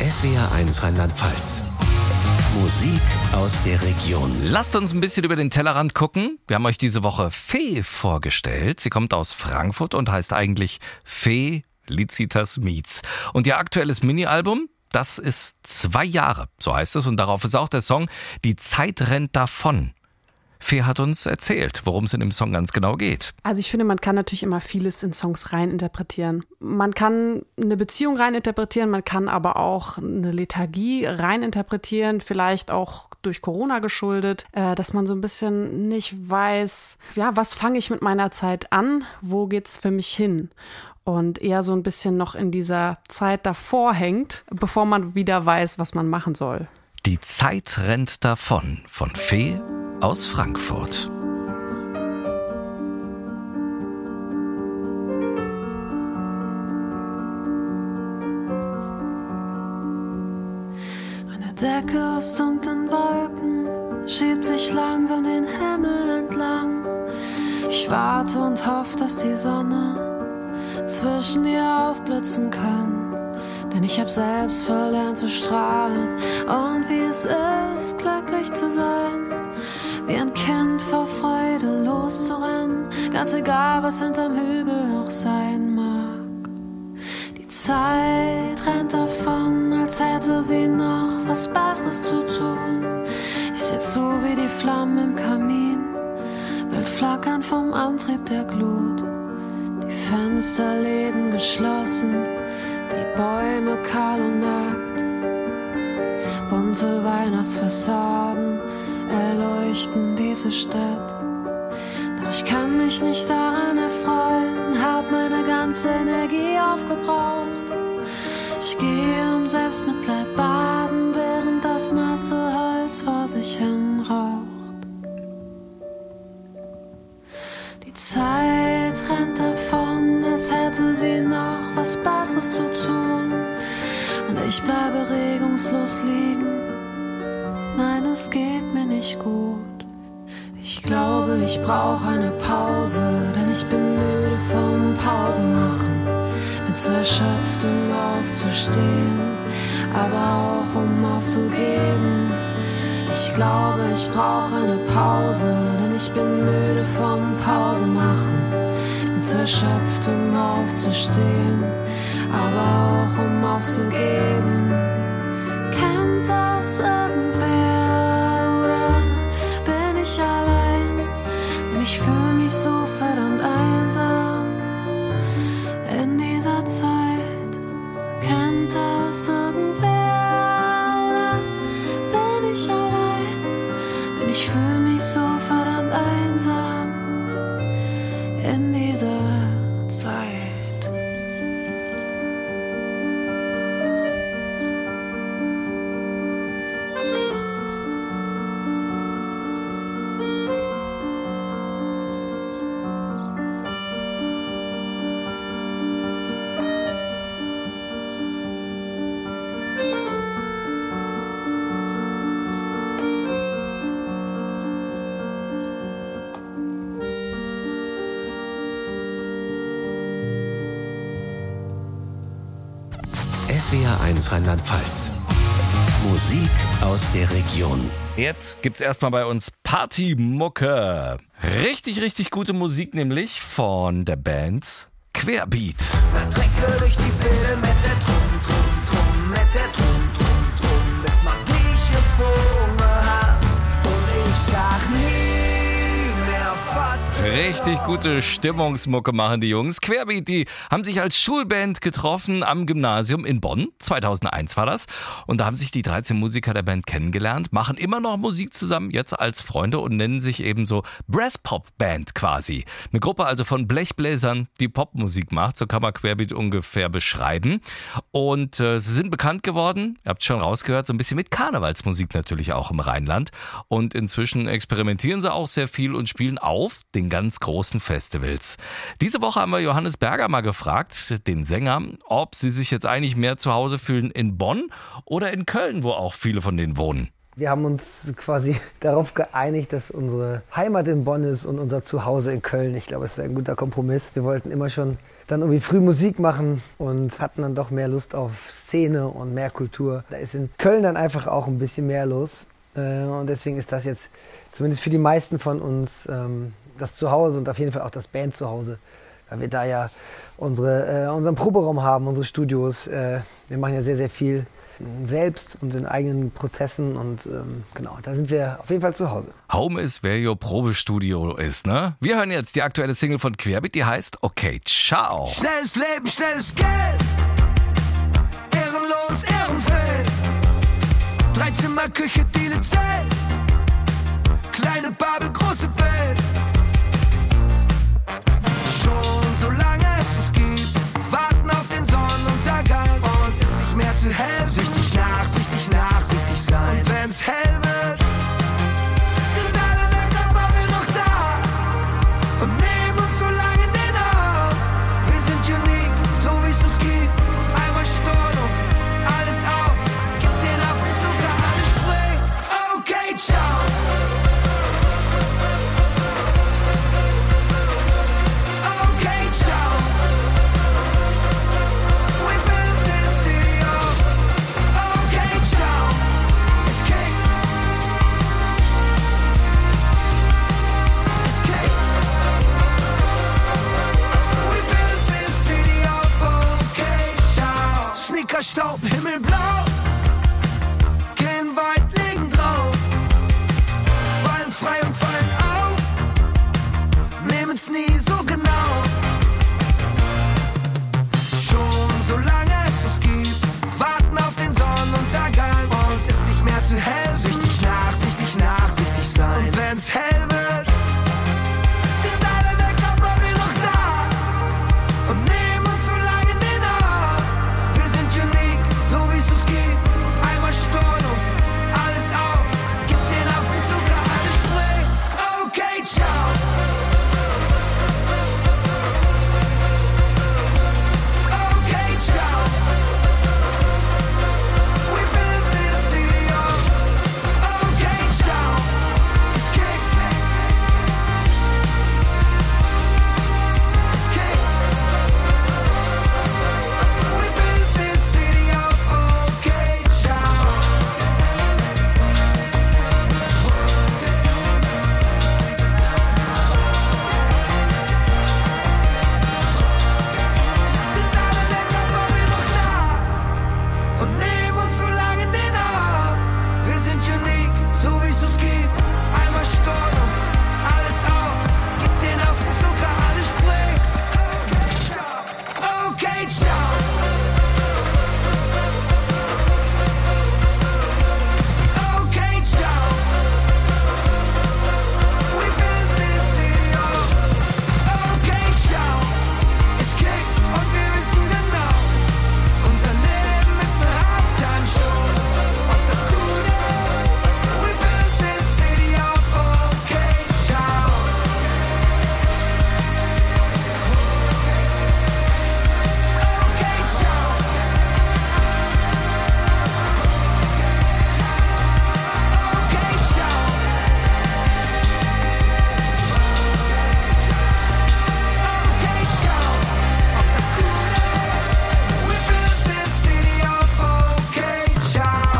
SWR1 Rheinland-Pfalz. Musik aus der Region. Lasst uns ein bisschen über den Tellerrand gucken. Wir haben euch diese Woche Fee vorgestellt. Sie kommt aus Frankfurt und heißt eigentlich Felicitas Meets. Und ihr aktuelles Mini-Album, das ist 2 Jahre, so heißt es. Und darauf ist auch der Song Die Zeit rennt davon. Fee hat uns erzählt, worum es in dem Song ganz genau geht. Also ich finde, man kann natürlich immer vieles in Songs reininterpretieren. Man kann eine Beziehung reininterpretieren, man kann aber auch eine Lethargie reininterpretieren, vielleicht auch durch Corona geschuldet, dass man so ein bisschen nicht weiß, ja, was fange ich mit meiner Zeit an, wo geht's für mich hin? Und eher so ein bisschen noch in dieser Zeit davor hängt, bevor man wieder weiß, was man machen soll. Die Zeit rennt davon, von Fee aus Frankfurt. Eine Decke aus dunklen Wolken schiebt sich langsam den Himmel entlang. Ich warte und hoffe, dass die Sonne zwischen ihr aufblitzen kann. Denn ich hab selbst verlernt zu strahlen und wie es ist, glücklich zu sein. Wie ein Kind vor Freude loszurennen, ganz egal, was hinterm Hügel auch sein mag. Die Zeit rennt davon, als hätte sie noch was Besseres zu tun. Ich seh zu, wie die Flammen im Kamin wild flackern vom Antrieb der Glut. Die Fensterläden geschlossen, die Bäume kahl und nackt. Bunte Weihnachtsfassaden erleuchten diese Stadt. Doch ich kann mich nicht daran erfreuen, hab meine ganze Energie aufgebraucht. Ich gehe im Selbstmitleid baden, während das nasse Holz vor sich hin raucht. Die Zeit rennt davon, als hätte sie noch was Besseres zu tun. Und ich bleibe regungslos liegen. Nein, es geht mir nicht gut. Ich glaube, ich brauche eine Pause, denn ich bin müde vom Pause machen. Bin zu erschöpft, um aufzustehen, aber auch um aufzugeben. Ich glaube, ich brauche eine Pause, denn ich bin müde vom Pause machen. Bin zu erschöpft, um aufzustehen, aber auch um aufzugeben. Kennt das irgendwer oder bin ich allein? Denn ich fühle mich so verdammt einsam in dieser Zeit. Kennt das irgendwer oder bin ich allein? Denn ich fühle mich so verdammt einsam in dieser Zeit. SWR1 Rheinland-Pfalz. Musik aus der Region. Jetzt gibt's erstmal bei uns Partymucke. Richtig, richtig gute Musik, nämlich von der Band Querbeat. Das Trecke durch die Filme mit der Trum, mit der Trum. Das macht dich gefungen und ich sag nie mehr fast. Richtig gute Stimmungsmucke machen die Jungs. Querbeat, die haben sich als Schulband getroffen am Gymnasium in Bonn. 2001 war das. Und da haben sich die 13 Musiker der Band kennengelernt, machen immer noch Musik zusammen, jetzt als Freunde und nennen sich eben so Brass-Pop-Band quasi. Eine Gruppe also von Blechbläsern, die Popmusik macht, so kann man Querbeat ungefähr beschreiben. Und sie sind bekannt geworden, ihr habt schon rausgehört, so ein bisschen mit Karnevalsmusik natürlich auch im Rheinland. Und inzwischen experimentieren sie auch sehr viel und spielen auf den ganz großen Festivals. Diese Woche haben wir Johannes Berger mal gefragt, den Sänger, ob sie sich jetzt eigentlich mehr zu Hause fühlen in Bonn oder in Köln, wo auch viele von denen wohnen. Wir haben uns quasi darauf geeinigt, dass unsere Heimat in Bonn ist und unser Zuhause in Köln. Ich glaube, es ist ein guter Kompromiss. Wir wollten immer schon dann irgendwie früh Musik machen und hatten dann doch mehr Lust auf Szene und mehr Kultur. Da ist in Köln dann einfach auch ein bisschen mehr los. Und deswegen ist das jetzt zumindest für die meisten von uns das Zuhause und auf jeden Fall auch das Band-Zuhause. Weil wir da ja unseren Proberaum haben, unsere Studios. Wir machen ja sehr, sehr viel selbst und in eigenen Prozessen und genau, da sind wir auf jeden Fall zu Hause. Home ist, wer your Probestudio ist, ne? Wir hören jetzt die aktuelle Single von Querbeat, die heißt Okay, ciao. Schnelles Leben, schnelles Geld. Ehrenlos, ehrenfeld. 3-Zimmer, Küche, Diele, Zelt. Kleine Babel, große Welt. Schon so lange es uns gibt, warten auf den Sonnenuntergang. Uns ist nicht mehr zu hell, süchtig sein. Und wenn's hell wird, sind alle weg, aber wir noch da. Und nehmen uns so lange in den Arm. Wir sind unique, so wie's uns gibt. Einmal Sturm, alles aus. Gib den Affen Zucker, alle Spray. Okay, ciao. Okay, ciao. We built this city up. Okay, ciao. Es kickt. Es kickt. We built this city up. Okay, ciao. Sneakerstaub, himmelblau. Gehen weit, liegen drauf. Fallen frei und fallen auf. Nehmen's nie so genau. Schon so lange es uns gibt, warten auf den Sonnenuntergang. Uns ist nicht mehr zu hell, süchtig sein. Und wenn's hell wird, sind alle weg, aber wir noch da. Und nehmen uns so lange in den Arm. Wir sind unique, so wie's uns gibt. Einmal Sturm, alles aus. Gib den Affen Zucker, alles Spray. Okay, ciao. Okay, ciao. We built this city up. Okay, ciao. Es kickt. Es kickt. We built this city up. Okay, ciao. Sind alle weg, aber wir noch da. Und nehmen uns so lange in den Arm. Wir sind unique, so wie's uns gibt. Einmal Sturm, alles aus. Gib den Affen Zucker, alles Spray. Okay, ciao. Okay, ciao. Okay, ciao. We built this city up. Okay, ciao. Es kickt und wir wissen genau, unser Leben ist eine Halftime-Show. Ob das cool ist, we built this city up. Okay, ciao. Okay, ciao. Okay, ciao. Okay, ciao. Ob das cool ist, we built this city up. Okay, ciao.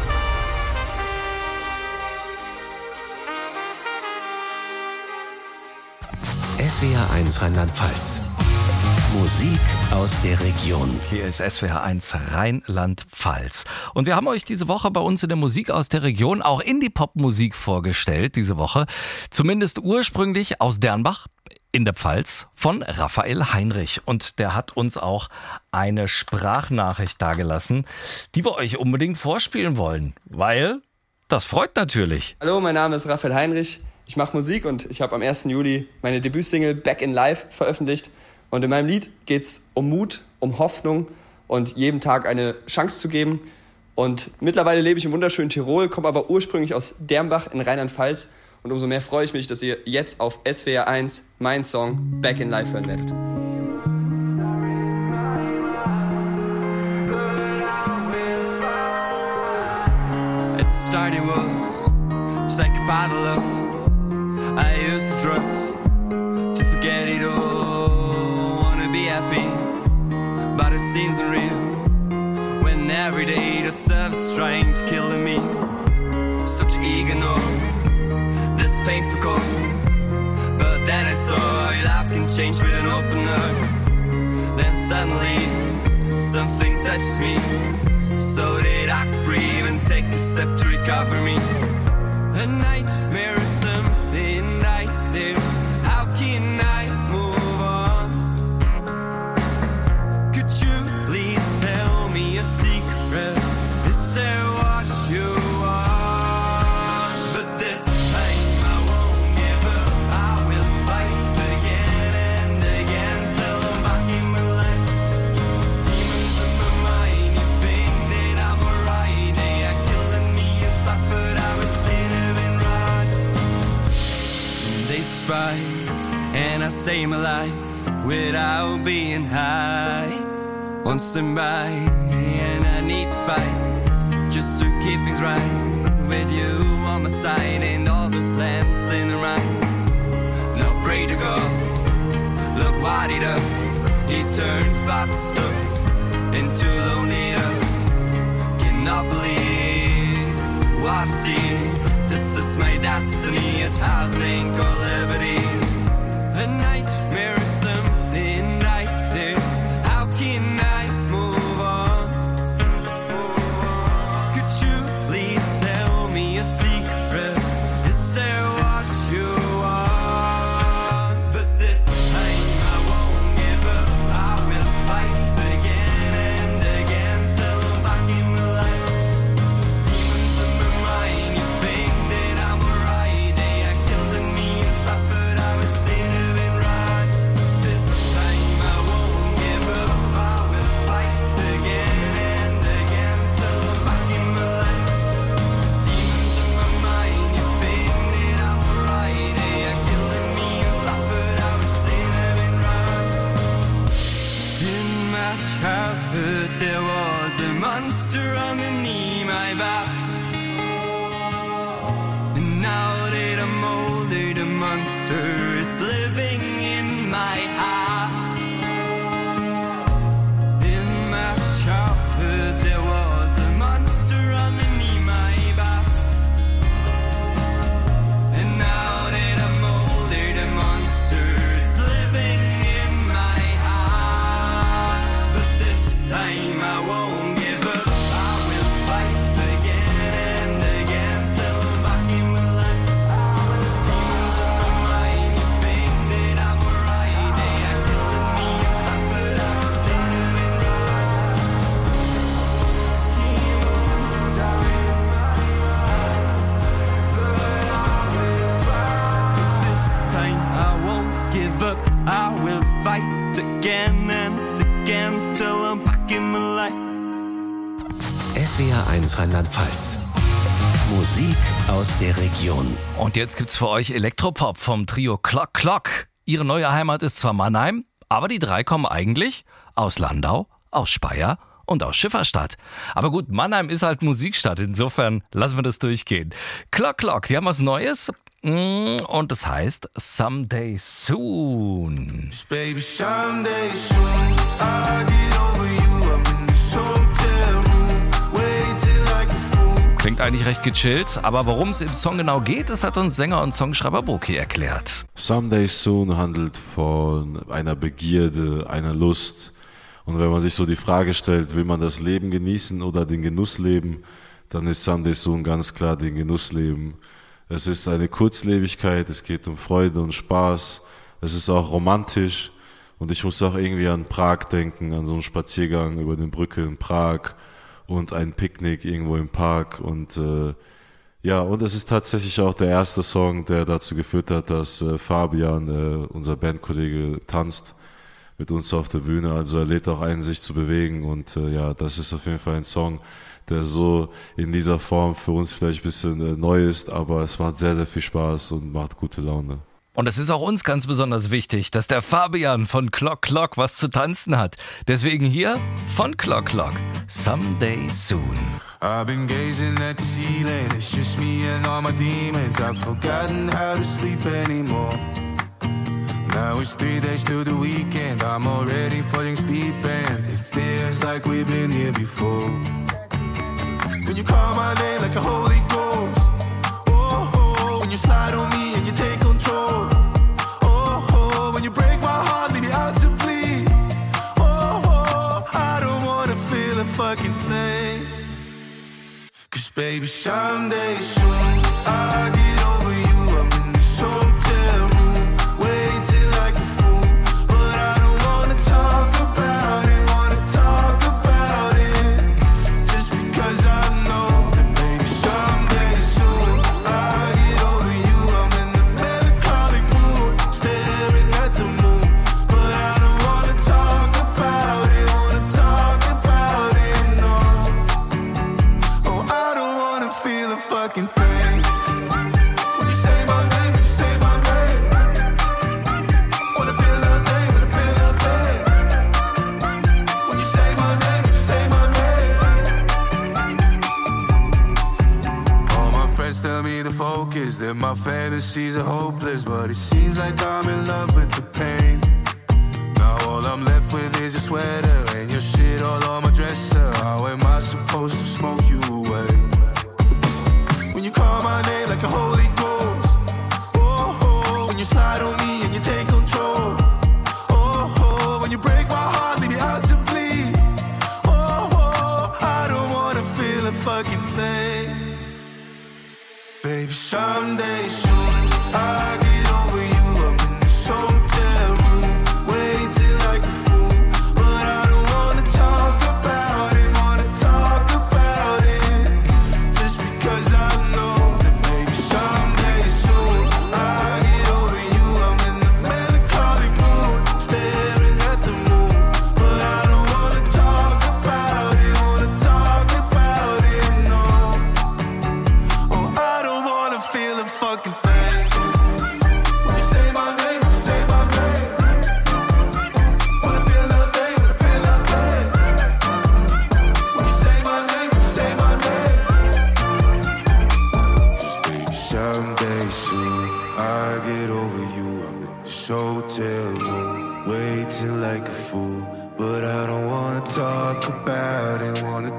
SWR 1 Rheinland-Pfalz. Musik aus der Region. Hier ist SWR 1 Rheinland-Pfalz. Und wir haben euch diese Woche bei uns in der Musik aus der Region auch Indie-Pop-Musik vorgestellt, diese Woche. Zumindest ursprünglich aus Dernbach in der Pfalz von Raphael Heinrich. Und der hat uns auch eine Sprachnachricht dagelassen, die wir euch unbedingt vorspielen wollen. Weil das freut natürlich. Hallo, mein Name ist Raphael Heinrich. Ich mache Musik und ich habe am 1. Juli meine Debütsingle Back in Life veröffentlicht. Und in meinem Lied geht's um Mut, um Hoffnung und jedem Tag eine Chance zu geben. Und mittlerweile lebe ich im wunderschönen Tirol, komme aber ursprünglich aus Dernbach in Rheinland-Pfalz. Und umso mehr freue ich mich, dass ihr jetzt auf SWR 1 meinen Song Back in Life hören werdet. At the start it was just like a bottle of I used the drugs to forget it all. Wanna be happy, but it seems unreal when every day the stuff is trying to kill me. So to ignore this painful call, but then I saw life can change with an open heart. Then suddenly something touches me, so that I could breathe and take a step to recover me. A nightmare is something right there. How can I move on? Could you please tell me a secret? Is there what you want? But this time I won't give up. I will fight again and again till I'm back in my life. Demons in my mind, you think that I'm alright. They are killing me inside, but I will still living right. Days spy, and I save my life without being high on somebody, and I need to fight just to keep things right with you on my side and all the plans in the minds. No pray to God, look what he does. He turns bad stuff into loneliness. Cannot believe what I see. This is my destiny. It has a name called liberty. A nightmare is something right there. How can I move on? Could you please tell me a secret? Is there what you want? But this time I won't give up. I will fight again and again till I'm back in my life. Demons in my mind, you think that I'm alright. They are killing me inside, but I will still living right. This time I won't give up. I will fight again and again till I'm back in my life. Demons in my mind, you think that I'm alright. They are killing me inside, but I will still living right. In my childhood there was a monster underneath my back. And now that I'm older, the monster is living in my heart. In my childhood there was a monster underneath my back. And now that I'm older, the monster is living in my heart. But this time I won't give up. I will fight again and again till I'm back in my life. Demons in my mind, you think that I'm alright. They are killing me inside, but I will still living right. This time I won't give up. I will fight again and again till I'm back in my life. SWR 1 Rheinland-Pfalz. Musik aus der Region. Und jetzt gibt's für euch Elektropop vom Trio Clock Clock. Ihre neue Heimat ist zwar Mannheim, aber die drei kommen eigentlich aus Landau, aus Speyer und aus Schifferstadt. Aber gut, Mannheim ist halt Musikstadt, insofern lassen wir das durchgehen. Clock Clock, die haben was Neues und das heißt Someday Soon. Baby, someday soon I get over you. I'm in this hotel room, waiting like a fool. Klingt eigentlich recht gechillt, aber worum es im Song genau geht, das hat uns Sänger und Songschreiber Boki erklärt. Someday Soon handelt von einer Begierde, einer Lust. Und wenn man sich so die Frage stellt, will man das Leben genießen oder den Genuss leben, dann ist Someday Soon ganz klar den Genuss leben. Es ist eine Kurzlebigkeit, es geht um Freude und Spaß, es ist auch romantisch und ich muss auch irgendwie an Prag denken, an so einen Spaziergang über die Brücke in Prag und ein Picknick irgendwo im Park und ja, und es ist tatsächlich auch der erste Song, der dazu geführt hat, dass Fabian, unser Bandkollege, tanzt mit uns auf der Bühne, also er lädt auch ein, sich zu bewegen und ja, das ist auf jeden Fall ein Song, der so in dieser Form für uns vielleicht ein bisschen neu ist, aber es macht sehr, sehr viel Spaß und macht gute Laune. Und es ist auch uns ganz besonders wichtig, dass der Fabian von Clock Clock was zu tanzen hat. Deswegen hier von Clock Clock, Someday Soon. I've been gazing at the ceiling, it's just me and all my demons. I've forgotten how to sleep anymore. Now it's 3 days till the weekend. I'm already falling deep and it feels like we've been here before. When you call my name like a Holy Ghost. Oh, oh, when you slide on me and you take control. Oh, oh, when you break my heart, leave me out to bleed. Oh, oh, I don't wanna feel a fucking thing. Cause baby, someday soon I'll get over you. I'm in this hotel room, waiting like a fool. But I don't wanna talk about it, just because I know that baby, someday soon I'll get over you. I'm in the melancholic mood, staring at the moon. But I don't wanna talk about it, no. Oh, I don't wanna feel a fucking thing. When you say my name, when you say my name, wanna feel nothing, wanna feel nothing. When you say my name, when you say my name. All my friends tell me to focus, that my fantasies are hopeless. But it seems like I'm in love with the pain. Now all I'm left with is your sweater and your shit all on my dresser. How am I supposed to smoke you away? When you call my name like a Holy Ghost. Oh, oh, when you slide on me and you take control. Oh, oh, when you break my heart, leave me out to bleed. Oh, oh, I don't wanna feel a fucking thing. Baby, someday soon I'll get over you. I'm in this hotel room, waiting like a fool. But I don't wanna talk about it, just because I know that baby, someday soon I'll get over you. I'm in the melancholic mood, staring at the moon. But I don't wanna talk about it, no. Oh, I don't wanna feel a fucking thing. When you say my name, when you say my name, wanna feel nothing, wanna feel nothing. When you say my name, when you say my name. Just baby, someday soon I'll get over you. I'm in this hotel room, waiting like a fool. But I don't wanna talk about it,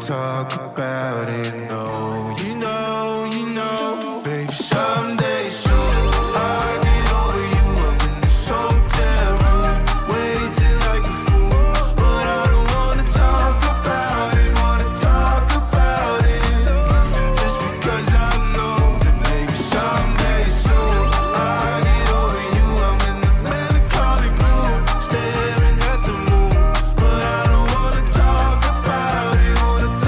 no. You know, baby, someday soon I'll get over you. I'm in this hotel room, waiting like a fool. But I don't wanna talk about it, just because I know that baby, someday soon I'll get over you. I'm in the melancholic mood, staring at the moon. But I don't wanna talk about it,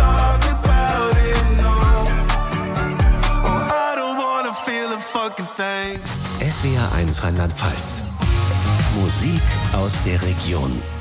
no. Oh, I don't wanna feel a fucking thing. SWR 1 Rheinland-Pfalz. Musik aus der Region.